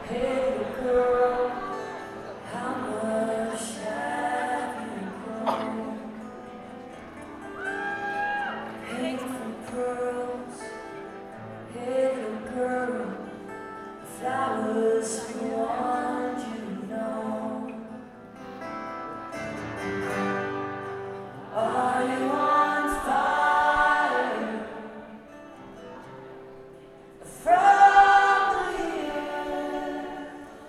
Hey girl, how much have you grown? Pink from pearls, hey little girl, the flowers beyond you know. Are you on fire from here?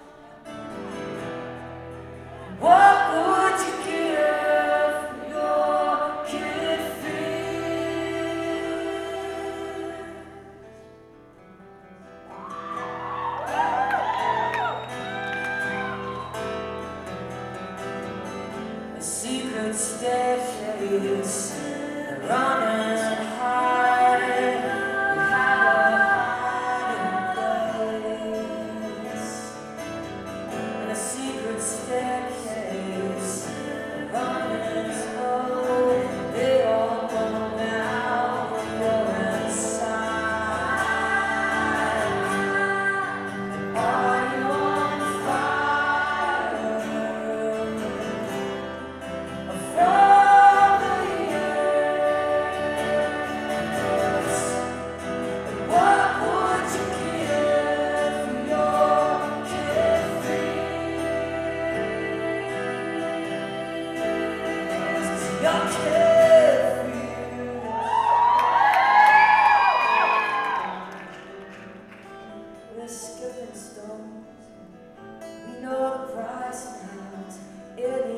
What would you give for your kid free? A secret staircase running high. You have a hiding place. And a secret staircase running slow. They all know now you're inside. Are you on fire from the years? What would you give for your kid free? Your kid free. We're skipping stones. We know the price now. It's